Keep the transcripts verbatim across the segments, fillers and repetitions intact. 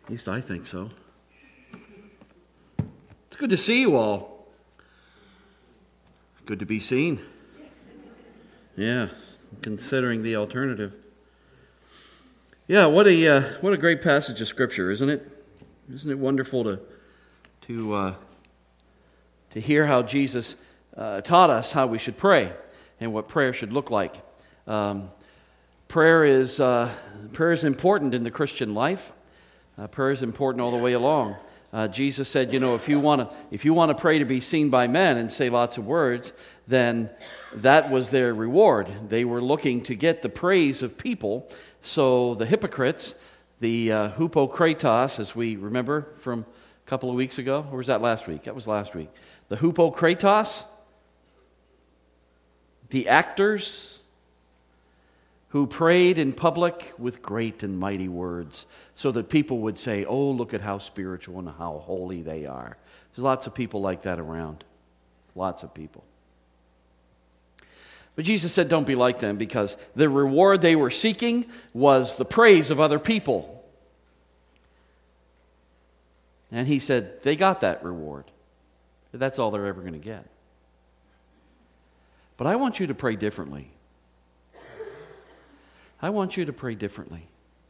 At least I think so. It's good to see you all. Good to be seen. Yeah, considering the alternative. Yeah, what a uh, what a great passage of Scripture, isn't it? Isn't it wonderful to to uh, to hear how Jesus uh, taught us how we should pray and what prayer should look like. Um, prayer is uh, prayer is important in the Christian life. Uh, prayer is important all the way along. Uh, Jesus said, you know, if you want to if you want to pray to be seen by men and say lots of words, then that was their reward. They were looking to get the praise of people. So the hypocrites, the uh, hupokratos, as we remember from a couple of weeks ago, or was that last week? That was last week. The hupokratos, the actors who prayed in public with great and mighty words so that people would say, oh, look at how spiritual and how holy they are. There's lots of people like that around. Lots of people. But Jesus said, don't be like them, because the reward they were seeking was the praise of other people. And he said, they got that reward. That's all they're ever going to get. But I want you to pray differently. I want you to pray differently.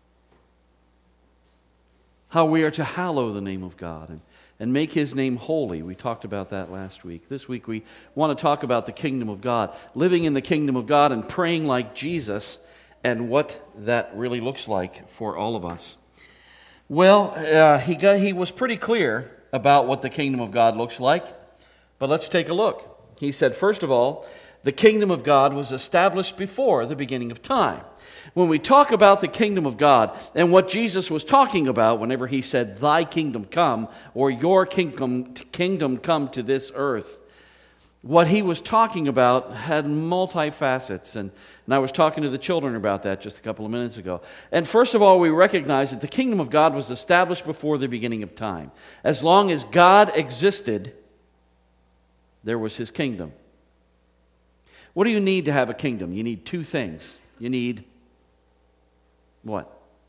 How we are to hallow the name of God and, and make His name holy. We talked about that last week. This week we want to talk about the kingdom of God. Living in the kingdom of God and praying like Jesus, and what that really looks like for all of us. Well, uh, he, got, he was pretty clear about what the kingdom of God looks like. But let's take a look. He said, first of all, the kingdom of God was established before the beginning of time. When we talk about the kingdom of God and what Jesus was talking about whenever he said, thy kingdom come, or your kingdom, kingdom come to this earth, what he was talking about had multi-facets. And, and I was talking to the children about that just a couple of minutes ago. And first of all, we recognize that the kingdom of God was established before the beginning of time. As long as God existed, there was His kingdom. What do you need to have a kingdom? You need two things. You need what?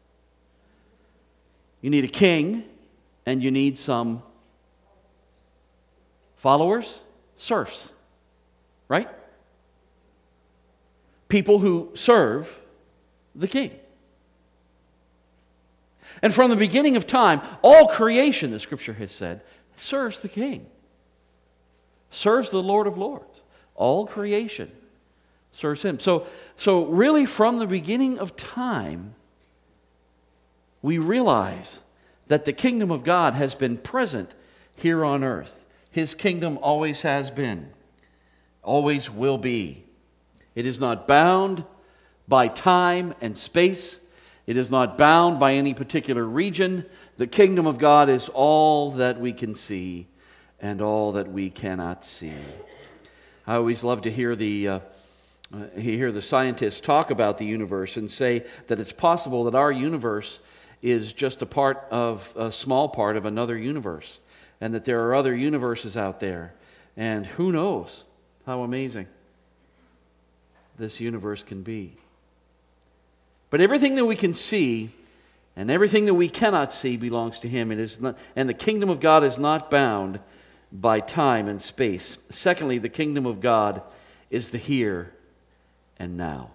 You need a king, and you need some followers, serfs, right? People who serve the king. And from the beginning of time, all creation, the Scripture has said, serves the king, serves the Lord of Lords. All creation serves Him. So, so really from the beginning of time, we realize that the kingdom of God has been present here on earth. His kingdom always has been, always will be. It is not bound by time and space. It is not bound by any particular region. The kingdom of God is all that we can see and all that we cannot see. I always love to hear the uh, uh, hear the scientists talk about the universe and say that it's possible that our universe is just a part of a small part of another universe, and that there are other universes out there, and who knows how amazing this universe can be. But everything that we can see and everything that we cannot see belongs to Him. It is not, and the kingdom of God is not bound by time and space. Secondly, the kingdom of God is the here and now.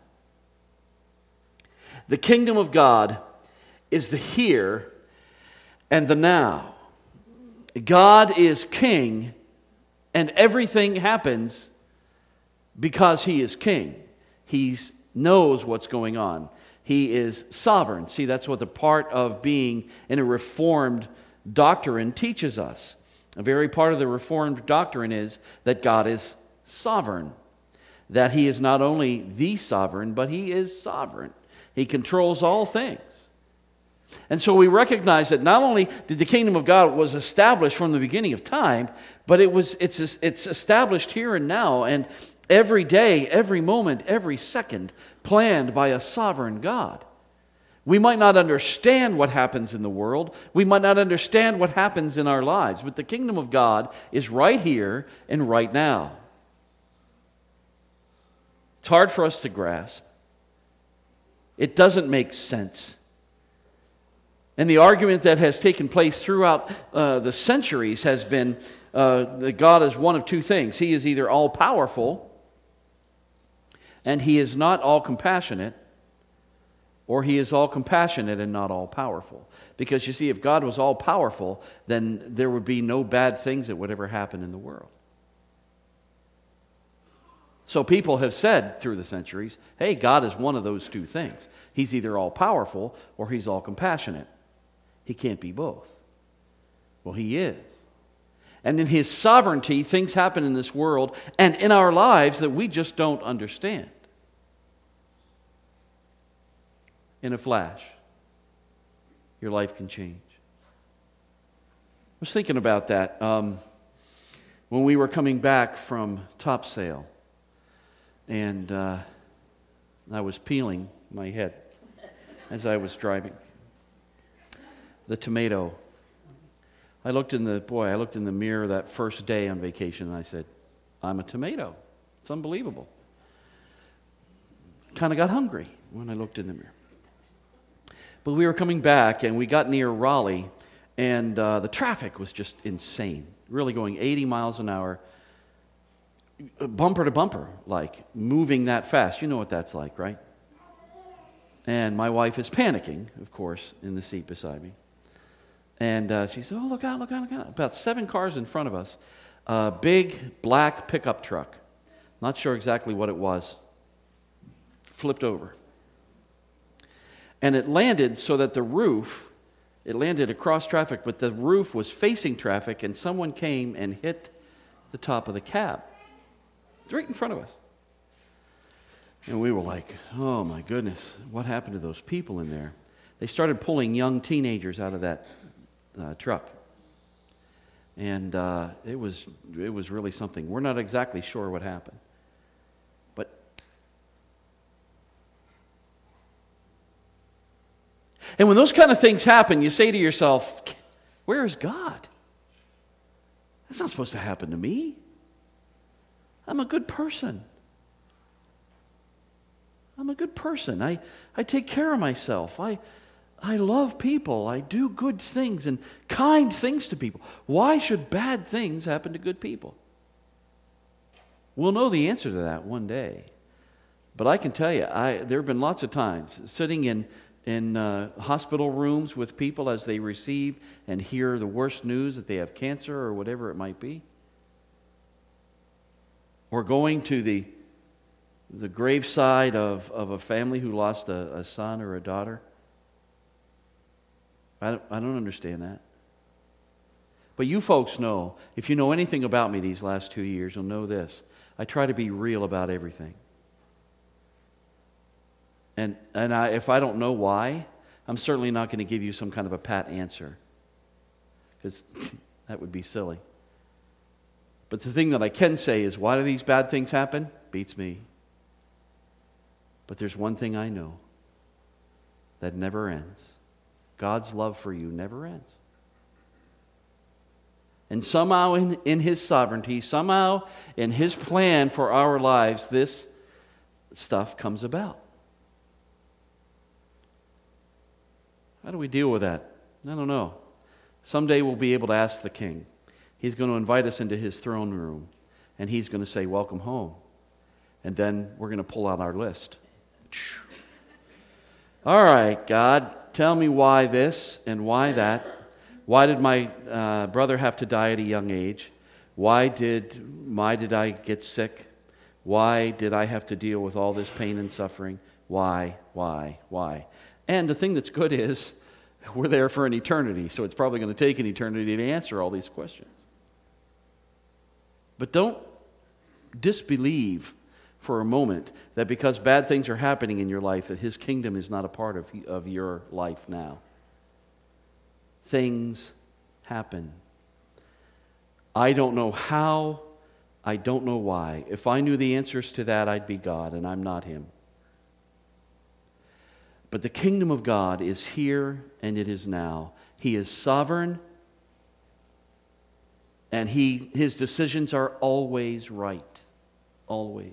The kingdom of God is the here and the now. God is king, and everything happens because He is king. He knows what's going on. He is sovereign. See, that's what the part of being in a Reformed doctrine teaches us. A very part of the Reformed doctrine is that God is sovereign. That He is not only the sovereign, but He is sovereign. He controls all things. And so we recognize that not only did the kingdom of God was established from the beginning of time, but it was it's it's established here and now, and every day, every moment, every second, planned by a sovereign God. We might not understand what happens in the world. We might not understand what happens in our lives, but the kingdom of God is right here and right now. It's hard for us to grasp. It doesn't make sense. And the argument that has taken place throughout uh, the centuries has been uh, that God is one of two things. He is either all-powerful, and He is not all-compassionate, or He is all-compassionate and not all-powerful. Because you see, if God was all-powerful, then there would be no bad things that would ever happen in the world. So people have said through the centuries, hey, God is one of those two things. He's either all-powerful or He's all-compassionate. He can't be both. Well, He is. And in His sovereignty, things happen in this world and in our lives that we just don't understand. In a flash, your life can change. I was thinking about that um, when we were coming back from Topsail, and uh, I was peeling my head as I was driving. The tomato. I looked in the, boy, I looked in the mirror that first day on vacation, and I said, I'm a tomato. It's unbelievable. Kind of got hungry when I looked in the mirror. But we were coming back, and we got near Raleigh, and uh, the traffic was just insane. Really going eighty miles an hour, bumper to bumper, like, moving that fast. You know what that's like, right? And my wife is panicking, of course, in the seat beside me. And uh, she said, oh, look out, look out, look out. About seven cars in front of us, a big black pickup truck. Not sure exactly what it was. Flipped over. And it landed so that the roof, it landed across traffic, but the roof was facing traffic, and someone came and hit the top of the cab. Right in front of us. And we were like, oh my goodness, what happened to those people in there? They started pulling young teenagers out of that uh, truck. And uh, it was it was really something. We're not exactly sure what happened. But and when those kind of things happen, you say to yourself, where is God? That's not supposed to happen to me. I'm a good person. I'm a good person. I, I take care of myself. I, I love people. I do good things and kind things to people. Why should bad things happen to good people? We'll know the answer to that one day. But I can tell you, I, there have been lots of times sitting in, in uh, hospital rooms with people as they receive and hear the worst news that they have cancer or whatever it might be. Or going to the the graveside of, of a family who lost a, a son or a daughter. I don't, I don't understand that. But you folks know, if you know anything about me these last two years, you'll know this. I try to be real about everything. And, and I, if I don't know why, I'm certainly not going to give you some kind of a pat answer. Because that would be silly. But the thing that I can say is, why do these bad things happen? Beats me. But there's one thing I know that never ends. God's love for you never ends. And somehow in, in His sovereignty, somehow in His plan for our lives, this stuff comes about. How do we deal with that? I don't know. Someday we'll be able to ask the King. He's going to invite us into His throne room, and He's going to say, welcome home. And then we're going to pull out our list. All right, God, tell me why this and why that. Why did my uh, brother have to die at a young age? Why did, why did I get sick? Why did I have to deal with all this pain and suffering? Why, why, why? And the thing that's good is, we're there for an eternity, so it's probably going to take an eternity to answer all these questions. But don't disbelieve for a moment that because bad things are happening in your life, that His kingdom is not a part of, of your life now. Things happen. I don't know how, I don't know why. If I knew the answers to that, I'd be God, and I'm not Him. But the kingdom of God is here, and it is now. He is sovereign, and he, His decisions are always right. Always.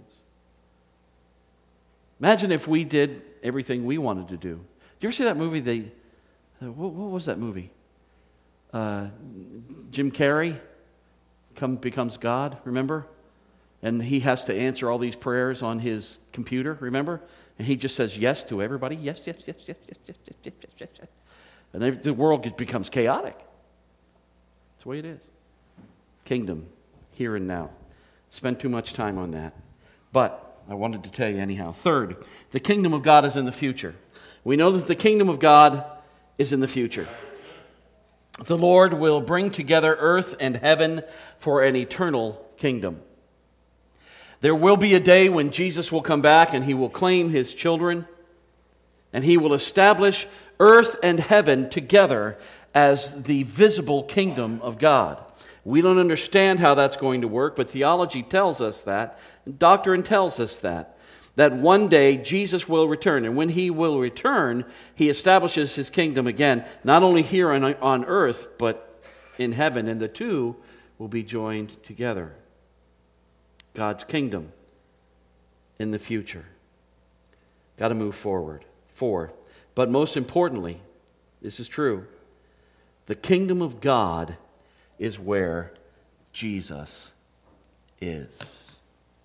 Imagine if we did everything we wanted to do. Did you ever see that movie, the, Uh, what, what was that movie? Uh, Jim Carrey come, becomes God, remember? And he has to answer all these prayers on his computer, remember? And he just says yes to everybody. Yes, yes, yes, yes, yes, yes, yes, yes, yes, yes, yes. And they, the world becomes chaotic. That's the way it is. Kingdom, here and now. Spent too much time on that. But I wanted to tell you anyhow. Third, the kingdom of God is in the future. We know that the kingdom of God is in the future. The Lord will bring together earth and heaven for an eternal kingdom. There will be a day when Jesus will come back and he will claim his children, and he will establish earth and heaven together as the visible kingdom of God. We don't understand how that's going to work, but theology tells us that. Doctrine tells us that. That one day Jesus will return. And when he will return, he establishes his kingdom again, not only here on, on earth, but in heaven. And the two will be joined together. God's kingdom in the future. Got to move forward. Four. But most importantly, this is true, the kingdom of God is where Jesus is.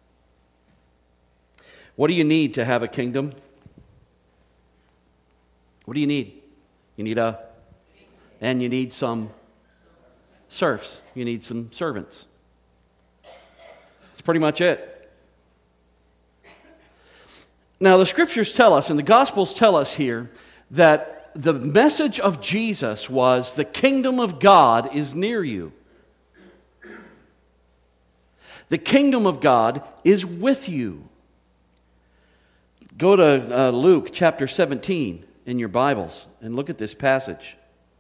What do you need to have a kingdom? What do you need? You need a, and you need some serfs. You need some servants. That's pretty much it. Now, the scriptures tell us, and the gospels tell us here, that the message of Jesus was, the kingdom of God is near you. The kingdom of God is with you. Go to uh, Luke chapter seventeen in your Bibles and look at this passage.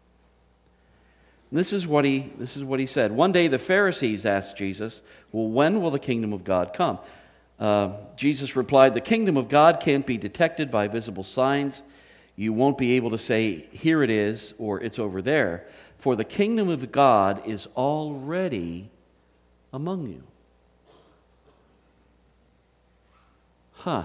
This is what he, this is what he said. One day the Pharisees asked Jesus, well, when will the kingdom of God come? Uh, Jesus replied, the kingdom of God can't be detected by visible signs. You won't be able to say, here it is, or it's over there. For the kingdom of God is already among you. Huh.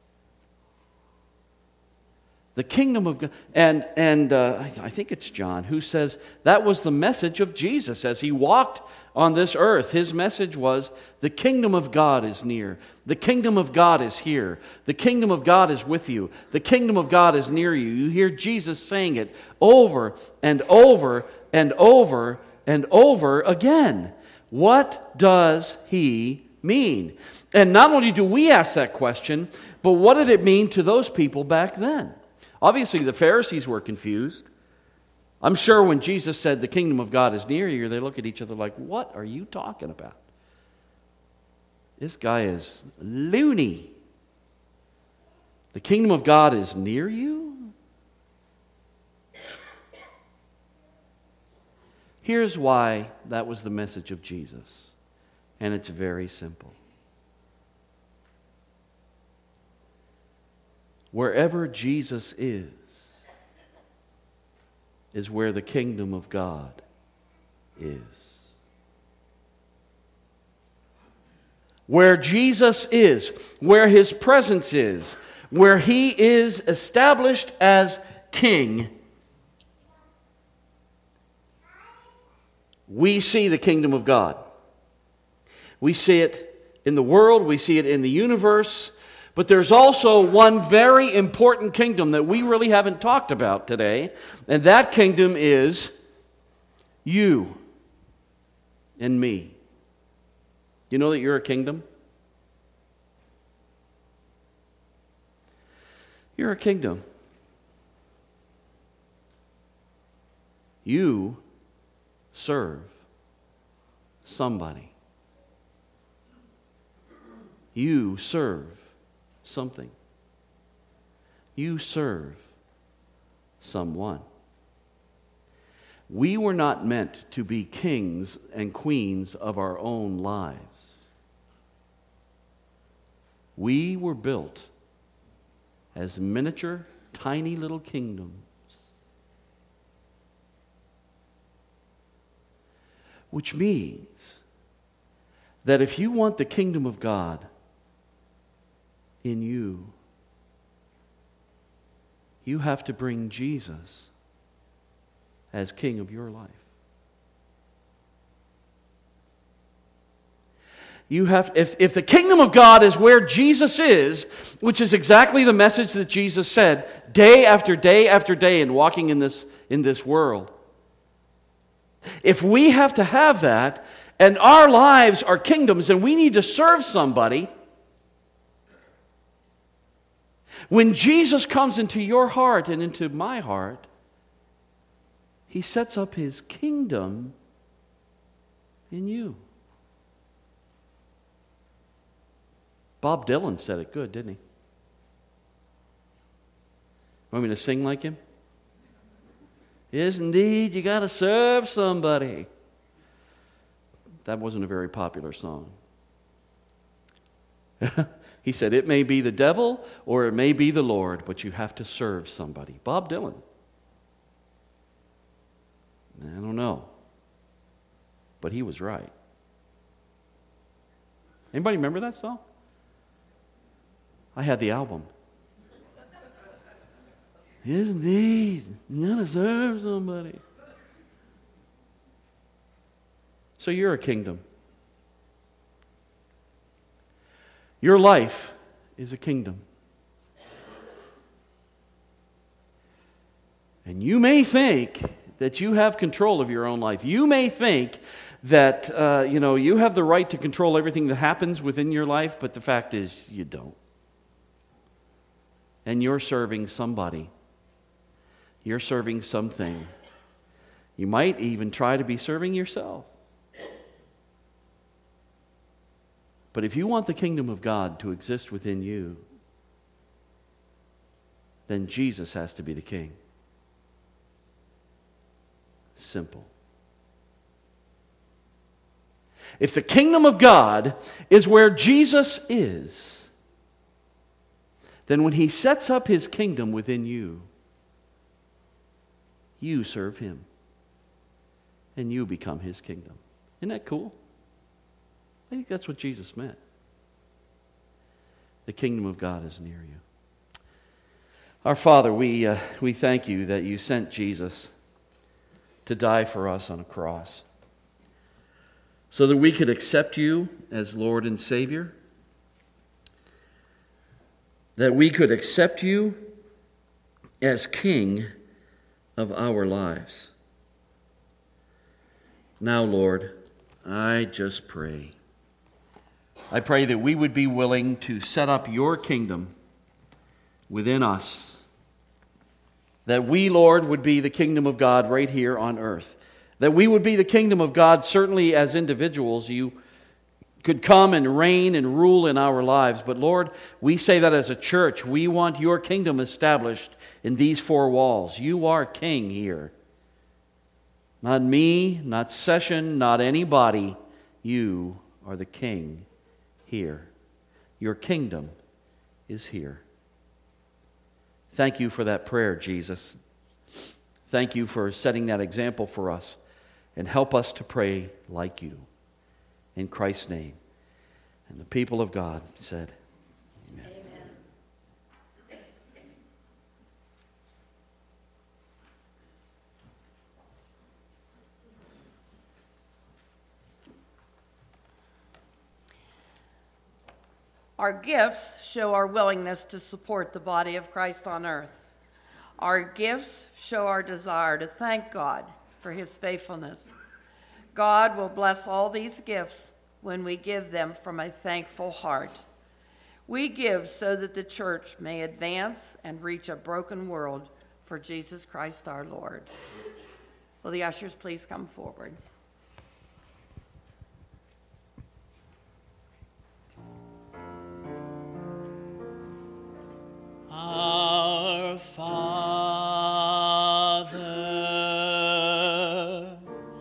The kingdom of God. And, and uh, I think it's John who says that was the message of Jesus as he walked on this earth. His message was, the kingdom of God is near. The kingdom of God is here. The kingdom of God is with you. The kingdom of God is near you. You hear Jesus saying it over and over and over and over again. What does he mean? And not only do we ask that question, but what did it mean to those people back then? Obviously, the Pharisees were confused. I'm sure when Jesus said the kingdom of God is near you, they look at each other like, what are you talking about? This guy is loony. The kingdom of God is near you? Here's why that was the message of Jesus. And it's very simple. Wherever Jesus is, is where the kingdom of God is. Where Jesus is, where his presence is, where he is established as king, we see the kingdom of God. We see it in the world, we see it in the universe. But there's also one very important kingdom that we really haven't talked about today, and that kingdom is you and me. You know that you're a kingdom? You're a kingdom. You serve somebody. You serve something. You serve someone. We were not meant to be kings and queens of our own lives. We were built as miniature, tiny little kingdoms. Which means that if you want the kingdom of God in you, you have to bring Jesus as king of your life. You have, if, if the kingdom of God is where Jesus is, which is exactly the message that Jesus said day after day after day in walking in this, in this world. If we have to have that, and our lives are kingdoms, and we need to serve somebody, when Jesus comes into your heart and into my heart, He sets up His kingdom in you. Bob Dylan said it good, didn't he? Want me to sing like him? Yes, indeed, you got to serve somebody. That wasn't a very popular song. He said, it may be the devil or it may be the Lord, but you have to serve somebody. Bob Dylan. I don't know. But he was right. Anybody remember that song? I had the album. Yes, indeed. You gotta serve somebody. So you're a kingdom. Your life is a kingdom. And you may think that you have control of your own life. You may think that uh, you know you have the right to control everything that happens within your life, but the fact is you don't. And you're serving somebody. You're serving something. You might even try to be serving yourself. But if you want the kingdom of God to exist within you, then Jesus has to be the king. Simple. If the kingdom of God is where Jesus is, then when He sets up His kingdom within you, you serve Him. And you become His kingdom. Isn't that cool? I think that's what Jesus meant. The kingdom of God is near you. Our Father, we, uh, we thank You that You sent Jesus to die for us on a cross so that we could accept You as Lord and Savior, that we could accept You as King of our lives. Now, Lord, I just pray. I pray that we would be willing to set up Your kingdom within us. That we, Lord, would be the kingdom of God right here on earth. That we would be the kingdom of God certainly as individuals. You could come and reign and rule in our lives. But Lord, we say that as a church, we want Your kingdom established in these four walls. You are king here. Not me, not Session, not anybody. You are the king here. Your kingdom is here. Thank You for that prayer, Jesus. Thank You for setting that example for us. And help us to pray like You. In Christ's name. And the people of God said, Amen. Amen. Our gifts show our willingness to support the body of Christ on earth. Our gifts show our desire to thank God for His faithfulness. God will bless all these gifts when we give them from a thankful heart. We give so that the church may advance and reach a broken world for Jesus Christ our Lord. Will the ushers please come forward? Our Father,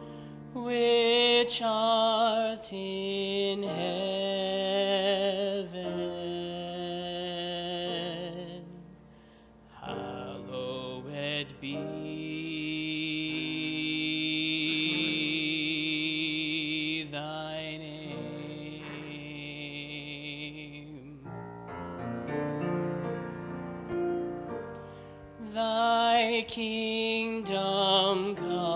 which art in heaven, hallowed be Thy name. Thy kingdom come.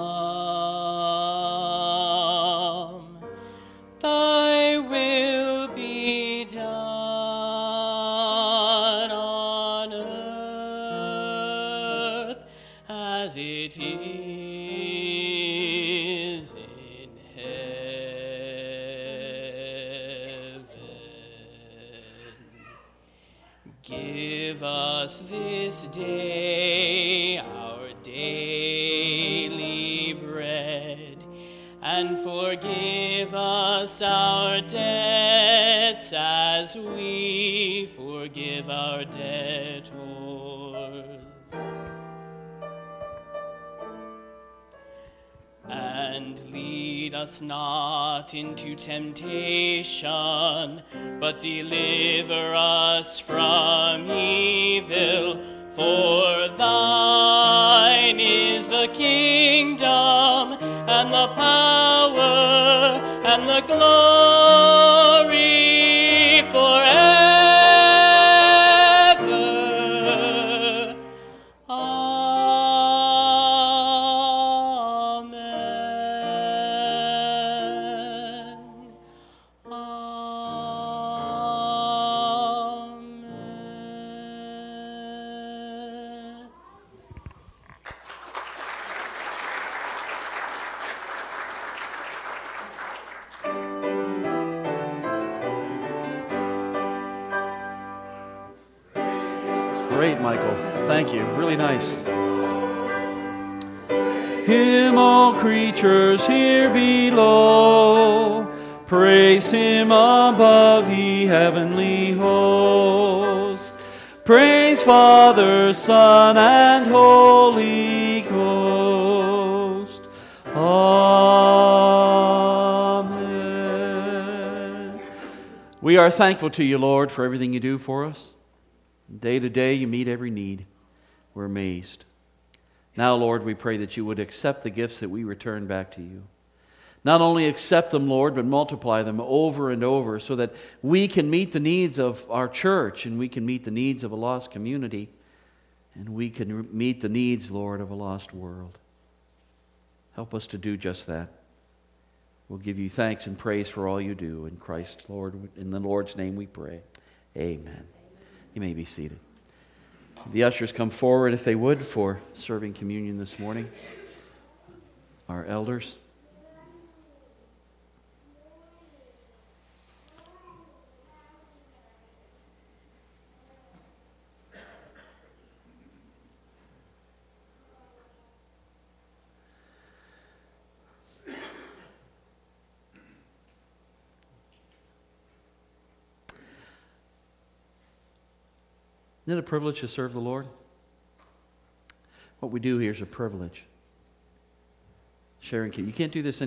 is in heaven, give us this day our daily bread, and forgive us our debts as we forgive our debtors. And lead us not into temptation, but deliver us from evil. For thine is the kingdom, and the power, and the glory forever. Amen. Amen. Great, Michael. Thank you. Really nice. Him all creatures here below, praise him above, ye heavenly host. Praise Father, Son, and Holy Ghost. Amen. We are thankful to you, Lord, for everything you do for us. Day to day, you meet every need. We're amazed. Now, Lord, we pray that you would accept the gifts that we return back to you. Not only accept them, Lord, but multiply them over and over so that we can meet the needs of our church, and we can meet the needs of a lost community, and we can meet the needs, Lord, of a lost world. Help us to do just that. We'll give you thanks and praise for all you do. In Christ, Lord, in the Lord's name we pray. Amen. You may be seated. The ushers come forward, if they would, for serving communion this morning. Our elders. Isn't it a privilege to serve the Lord? What we do here is a privilege. Sharing, you can't do this